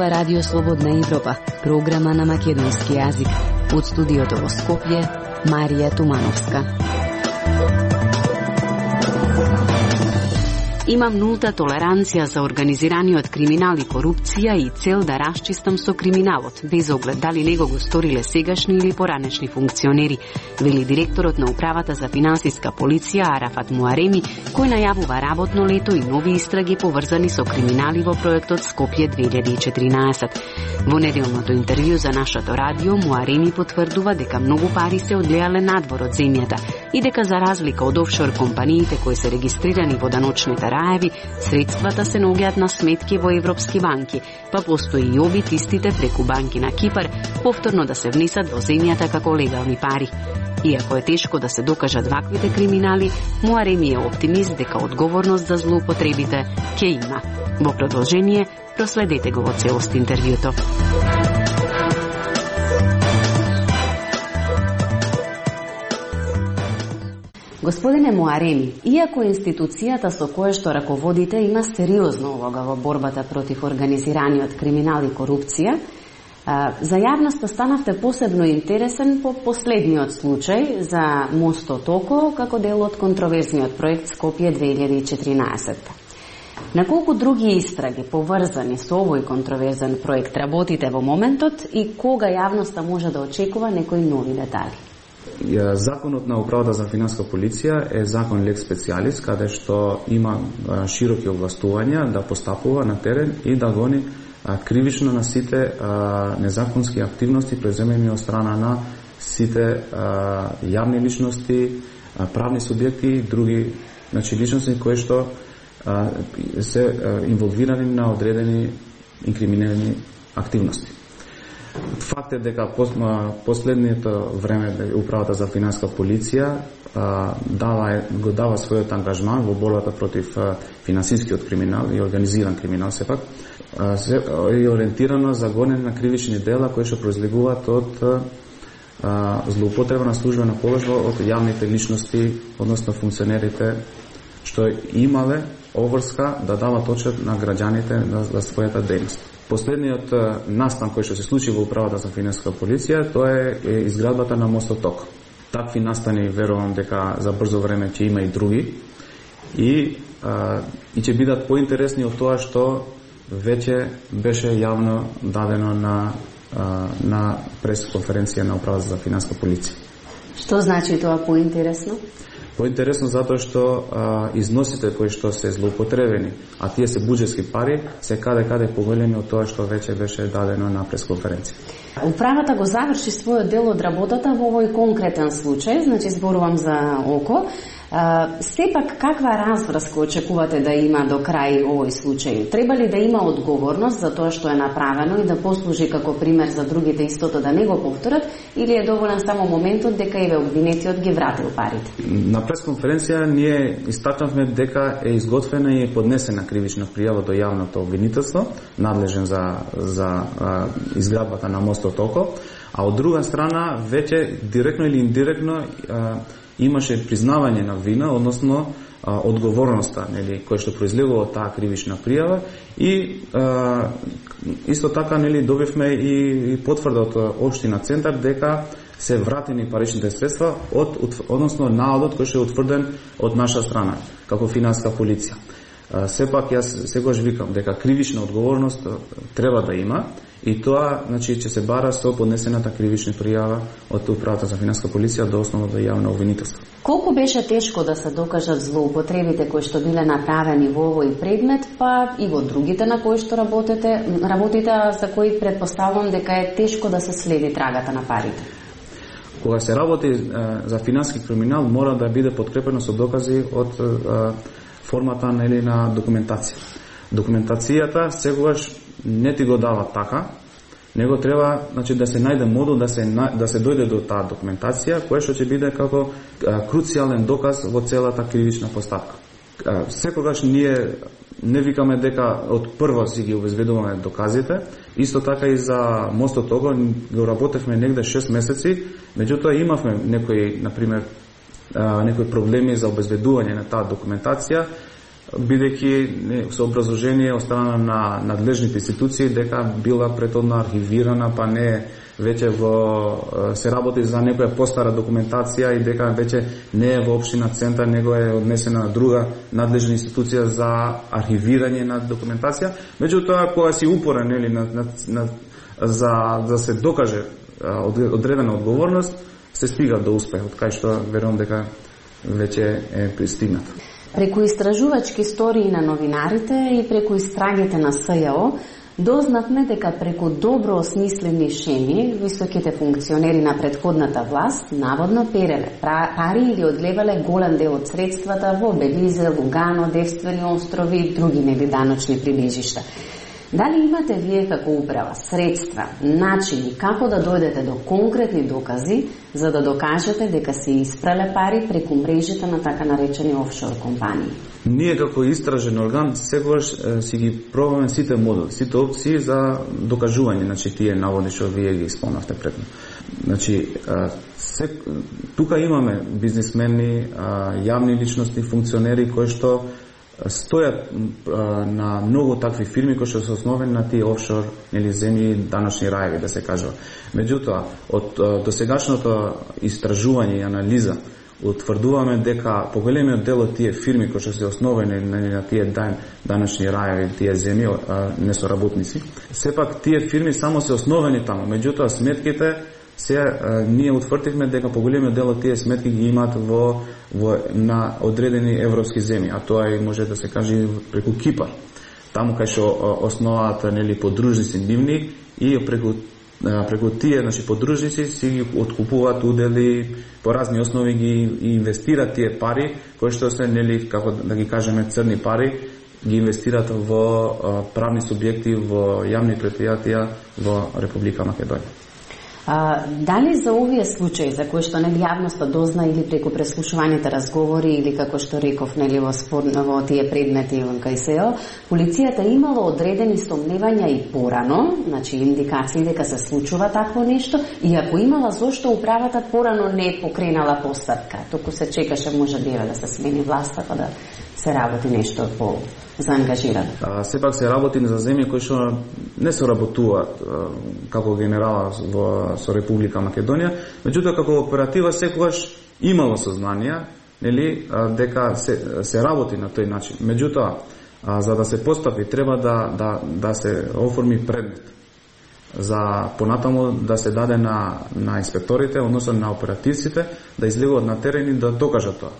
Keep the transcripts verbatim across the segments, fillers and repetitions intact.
ова Радио Слободна Европа, програма на македонски јазик. Од студиото во Скопје, Марија Тумановска. Имам нулта толеранција за организираниот криминал и корупција и цел да расчистам со криминалот, без оглед дали него го сториле сегашни или поранешни функционери, вели директорот на Управата за финансиска полиција Арафат Муареми, кој најавува работно лето и нови истраги поврзани со криминали во проектот Скопје две илјади и четиринаесет. Во неделното интервју за нашето радио, Муареми потврдува дека многу пари се одлеале надвор од земјата и дека за разлика од офшор компаниите кои се регистрирани во даночните раеви, средствата се наоѓаат на сметки во европски банки, па постои и обид истите преку банки на Кипар повторно да се внесат во земјата како легални пари. Иако е тешко да се докажат ваквите криминали, Муареми е оптимист дека одговорност за злоупотребите ќе има. Во продолжение, проследете го во целост интервјуто. Господине Муареми, иако институцијата со која што раководите има сериозна улога во борбата против организираниот криминал и корупција, за јавноста станавте посебно интересен по последниот случај за мостот Око како дел од контроверзниот проект Скопје две илјади и четиринаесет. На колку други истраги поврзани со овој контроверзен проект работите во моментот и кога јавноста може да очекува некои нови детали? Законот на Управата за финансиска полиција е закон лекс специјалис, каде што има широки овластувања да постапува на терен и да гони кривично на сите незаконски активности преземени од страна на сите јавни личности, правни субјекти и други, значи личности кои што се инволвирани на одредени инкриминирани активности. Факт е дека последниот време Управата за финансиска полиција дава, го дава својот ангажман во борбата против финансискиот криминал и организиран криминал сепак, се е ориентирано за гонење на кривични дела кои што произлегуваат од злоупотреба на службена положба од јавните личности, односно функционерите што имале обврска да дават отчет на граѓаните за својата дејност. Последниот настан кој што се случи во Управата за финансиска полиција, тоа е изградбата на мостот Око. Такви настани верувам дека за брзо време ќе има и други и а, и ќе бидат поинтересни од тоа што веќе беше јавно дадено на а, на пресконференција на Управата за финансиска полиција. Што значи тоа поинтересно? Поинтересно затоа што а, износите кои што се злоупотребени, а тие се буџетски пари, се каде каде поголеми од тоа што веќе беше дадено на пресконференција. Управата го заврши својот дел од работата во овој конкретен случај, значи зборувам за Око. А, сепак каква разврска очекувате да има до крај овој случај? Треба ли да има одговорност за тоа што е направено и да послужи како пример за другите истото да не го повторат, или е доволен само моментот дека еве обвинетиот ги вратил парите? На пресконференција ние истакнавме дека е изготвена и е поднесена кривична пријава до јавното обвинителство, надлежен за за а, изградбата на мостот Око, а од друга страна веќе директно или индиректно а, имаше признавање на вина, односно а, одговорноста, нели, која што произлегува од таа кривична пријава и а, исто така, нели, добивме и, и потврда од општина Центар дека се вратени паричните средства од, односно наодот кој што е утврден од наша страна како финансиска полиција. А, сепак јас сегаш викам дека кривична одговорност треба да има и тоа, значи, ќе се бара со поднесената кривична пријава од Управата за финансиска полиција до основното јавно обвинителство. Колку беше тешко да се докажат злоупотребите кои што биле направени во овој предмет, па и во другите на кои што работите, работите за кои предпоставувам дека е тешко да се следи трагата на парите? Кога се работи е, за финансиски криминал, мора да биде подкрепено со докази од е, формата нели, на документација. Документацијата сегогаш не ти го дава така, него треба, значи, да се најде модул да се да се дојде до таа документација, која што ќе биде како а, круцијален доказ во целата кривична постапка. А, секогаш ние не викаме дека од прво си ги обезбедуваме доказите, исто така и за мостот Око го работевме негде шест месеци, меѓутоа имавме некои, на пример, некои проблеми за обезбедување на таа документација, бидејќи со образложение од страна на надлежните институции дека била претhodно архивирана, па не веќе во се работи за некоја постара документација и дека веќе не е во општина Центар, него е однесена на друга надлежна институција за архивирање на документација. Меѓутоа, кога си упорен нели на, на, на за да се докаже одредена одговорност, се стига до успех, од кај што верувам дека веќе е пристигнат. Преку истражувачки истории на новинарите и преку истрагите на С Ј О, дознавме дека преку добро осмислени шеми, високите функционери на претходната власт наводно переле пари или одлевале голем дел од средствата во Белизе, Лугано, Девствени острови и други нели даночни прибежишта. Дали имате вие како управа средства, начини како да дојдете до конкретни докази за да докажете дека се испрале пари преку мрежите на така наречени офшор компании? Ние како истражен орган секогаш си ги пробаме сите модули, сите опции за докажување, значи тие наводи што вие ги спомнавте предно. Значи се, тука имаме бизнисмени, јавни личности, функционери кои што стојат на многу такви фирми кои што се основени на тие офшор или земји, даночни раеви, да се кажува. Меѓутоа, од досегашното истражување и анализа утврдуваме дека поголемиот дел од тие фирми кои што се основени на тие дан, даночни раеви, тие земји, не со работници, сепак тие фирми само се основени таму. Меѓутоа, сметките се ние утврдивме дека поголемиот дел од тие сметки ги имаат во, во на одредени европски земји, а тоа и може да се каже преку Кипар. Таму кај што основаат нели подружници нивни и преку преку тие значи подружници си ги откупуваат удели по разни основи ги инвестираат тие пари кои што се нели како да ги кажеме црни пари, ги инвестираат во правни субјекти, во јавни претпријатија во Република Македонија. А, дали за овие случаи за кои што нели јавноста дозна или преку преслушуваните разговори или како што реков нели во спор во тие предмети во К С О, полицијата имала одредени сомневања и порано, значи индикации дека се случува такво нешто, и ако имала, зошто управата порано не покренала постапка, току се чекаше може би да се смени власта па да се работи нешто по заангажирано. Сепак се работи за земји кои што не се работуваат како генерала во со Република Македонија, меѓутоа како оператива секогаш имало сознание, нели, дека се се работи на тој начин. Меѓутоа, за да се постапи треба да да да се оформи предмет за понатаму да се даде на на инспекторите, односно на оперативците да излегуваат на терен и да докажат тоа.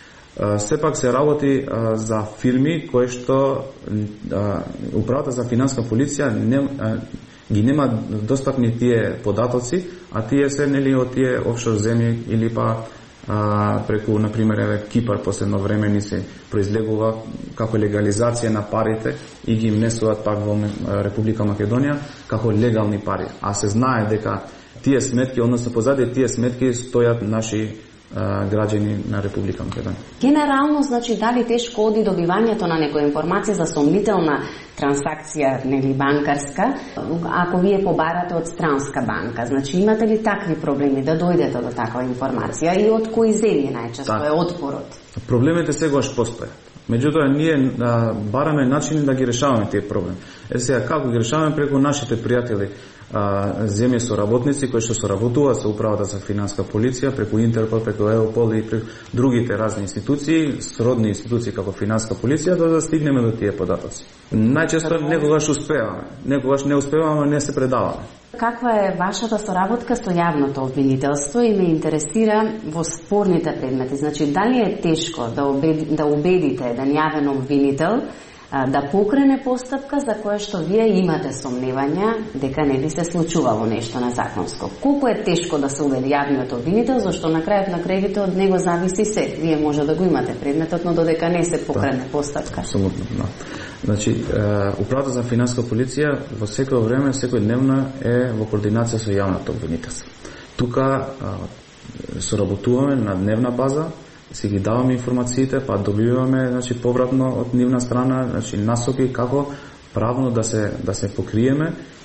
Сепак се работи а, за фирми кои што а, управата за финанска полиција не, а, ги нема достапни тие податоци, а тие се нели од тие офшор земји или па а, преку на пример еве Кипар последно време ни се произлегува како легализација на парите и ги внесуваат пак во Република Македонија како легални пари, а се знае дека тие сметки, односно позади тие сметки стојат наши граѓани на Република Македонија. Генерално, значи, дали тешко оди добивањето на некоја информација за сомнителна трансакција, нели банкарска, ако вие побарате од странска банка, значи имате ли такви проблеми да дојдете до таква информација и од кои земји најчесто е отпорот? Проблемите сегаш постојат. Меѓутоа, ние а, бараме начини да ги решаваме тие проблеми. Е сега, како ги решаваме? Преку нашите пријатели земји со работници кои што соработуваат со управата за финанска полиција, преку Интерпол, преку Еопол и преку другите разни институции, сродни институции како финанска полиција, да, да стигнеме до тие податоци. Најчесто некогаш успеваме, некогаш не успеваме, не се предаваме. Каква е вашата соработка со јавното обвинителство и ме интересира во спорните предмети? Значи, дали е тешко да, убеди, да убедите еден јавен обвинител да покрене постапка за која што вие имате сомневања дека не би се случувало нешто незаконско? Колку е тешко да се убеди јавниот обвинител, зашто на крајот на крајвите од него зависи се. Вие може да го имате предметот, но додека не се покрене да, постапка. Апсолутно, да. Значи, управата за финанска полиција во секој време, секој дневно е во координација со јавното обвинителство. Тука соработуваме на дневна база, си ги даваме информациите, па добиваме, значи, повратно од нивна страна, значи, насоки како правно да се да се покриеме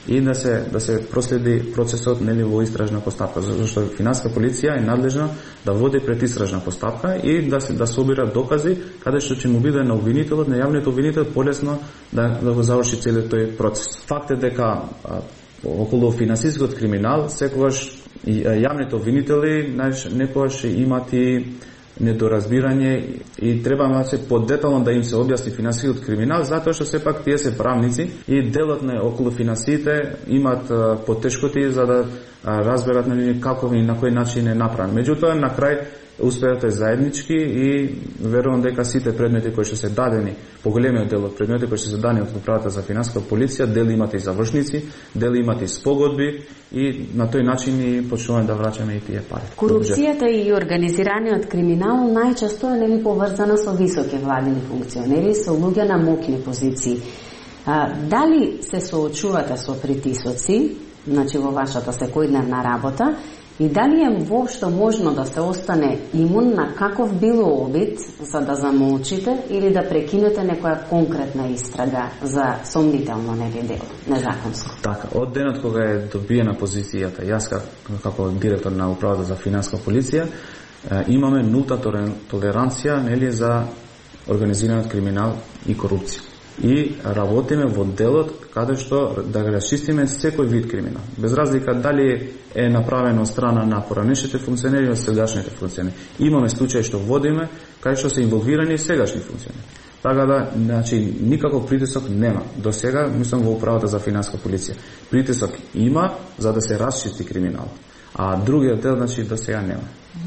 и да се да се проследи процесот нели во истражна постапка, зашто финанска полиција е надлежна да води предистражна постапка и да се да собира докази каде што ќе му биде на обвинителот, на јавниот обвинител полесно да да го заврши целиот тој процес. Факт е дека а, околу финансискиот криминал секогаш и јавните обвинители некогаш имат и недоразбирање и треба да се подетално да им се објасни финансискиот криминал, затоа што сепак тие се правници и делот на околу финансиите имат потешкоти за да разберат како и на кој начин е направен. Меѓутоа на крај успеат заеднички и верувам дека сите предмети кои што се дадени, поголемиот дел од предмети кои што се дадени од управата за финанска полиција, дели имате и завршници, дели имате и спогодби и на тој начин и почнуваме да враќаме и тие пари. Корупцијата и организираниот криминал најчесто е нели поврзана со високи владини функционери, со луѓе на моќни позиции. А, дали се соочувате со притисоци, значи во вашата секојдневна работа, и дали е воопшто можно да се остане имун на каков било обид за да замолчите или да прекинете некоја конкретна истрага за сомнително нели дело, незаконско? Така, од денот кога е добиена позицијата, јас како директор на управата за финанска полиција, имаме нулта толеранција нели за организираниот криминал и корупција. И работиме во делот каде што да го расчистиме секој вид криминал. Без разлика дали е направено од страна на поранешните функционери или сегашните функционери. Имаме случаи што водиме кај што се инволвирани сегашни функционери. Така да, значи, никаков притисок нема. До сега, мислам, во управата за финанска полиција. Притисок има за да се расчисти криминал. А другиот дел, значи, до сега нема.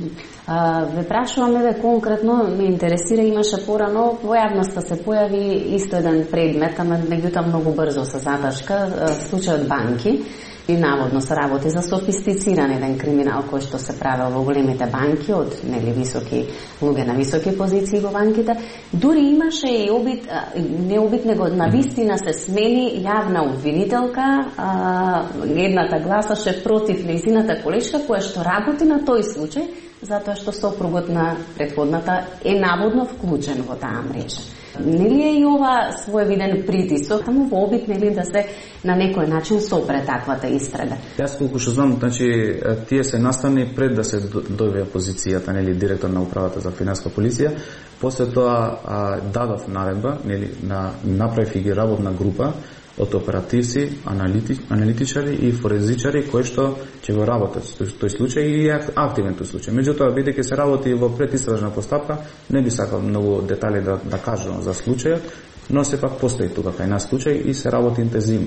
А, ве прашувам еве конкретно, ме интересира, имаше порано во јавноста се појави исто еден предмет, ама меѓутоа многу брзо се заташка, случајот банки и наводно се работи за софистициран еден криминал кој што се правел во големите банки од нели високи луѓе на високи позиции во банките. Дури имаше и обид, не обид, него на вистина се смени јавна обвинителка, а, едната гласаше против нејзината колешка која што работи на тој случај, затоа што сопругот на претходната е наводно вклучен во таа мрежа. Нели е и ова своевиден притисок, само во обид нели да се на некој начин сопре таквата истрага? Јас колку што знам, значи тие се настани пред да се добие позицијата нели директор на управата за финанска полиција, после тоа а, дадов наредба, нели на направив и ги работна група од оперативци, аналити, аналитичари и форензичари кои што ќе го работат тој, тој случај и е активен тој случај. Меѓутоа, бидејќи се работи во предистражна постапка, не би сакал многу детали да, да кажам за случајот, но сепак постои тука кај нас случај и се работи интензивно.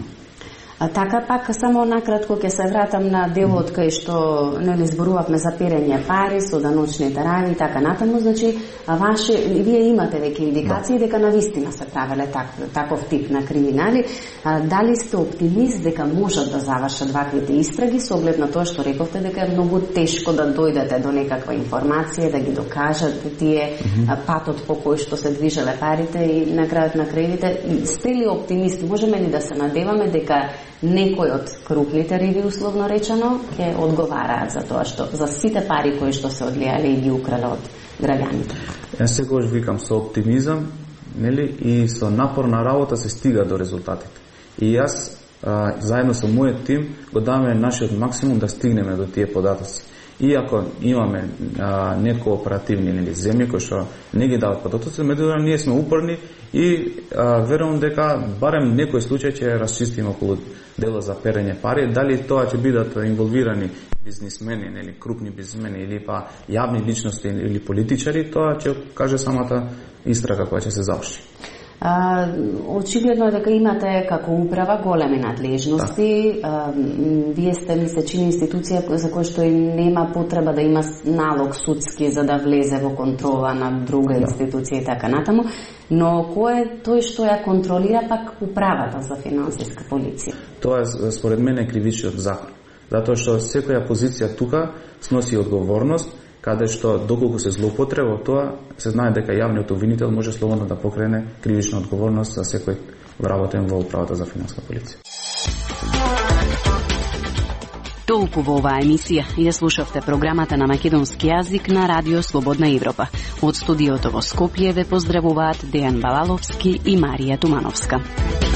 А така пак само накратко ќе се вратам на делот кај што нели зборувавме за перење пари со даночните раји и така натаму, значи ваше вие имате веќе индикации да. дека навистина се правеле так, таков тип на криминали. А, дали сте оптимист дека можат да завршат ваквите истраги со оглед на тоа што рековте дека е многу тешко да дојдете до некаква информација, да ги докажете тие mm -hmm. патот по кој што се движеле парите и на крајот на крајите? Сте ли оптимист? Можеме ли да се надеваме дека некој од крупните риби, условно речено, ќе одговараат за тоа што за сите пари кои што се одлијале и ги украле од граѓаните? Јас секогаш викам со оптимизам, нели, и со напорна работа се стига до резултатите. И јас а, заедно со мојот тим го даваме нашиот максимум да стигнеме до тие податоци. Иако имаме а, некооперативни нели земји кои што не ги дават податоци, меѓутоа ние сме упорни и а, верувам дека барем некој случај ќе расчистиме околу дело за перење пари, дали тоа ќе бидат инволвирани бизнисмени, нели крупни бизнисмени или па јавни личности или политичари, тоа ќе каже самата истрага која ќе се заврши. А, очигледно е дека имате како управа големи надлежности. Да. А, вие сте, ми се чини, институција за која што и нема потреба да има налог судски за да влезе во контрола на друга да. институција и така натаму, но кој е тој што ја контролира пак управата за финансиска полиција? Тоа е според мене кривичниот закон, затоа што секоја позиција тука сноси одговорност, каде што доколку се злоупотреба тоа, се знае дека јавниот обвинител може слободно да покрене кривична одговорност за секој вработен во управата за финанска полиција. Толку во оваа емисија ја слушавте програмата на македонски јазик на Радио Слободна Европа. Од студиото во Скопје ве поздравуваат Дејан Балаловски и Марија Тумановска.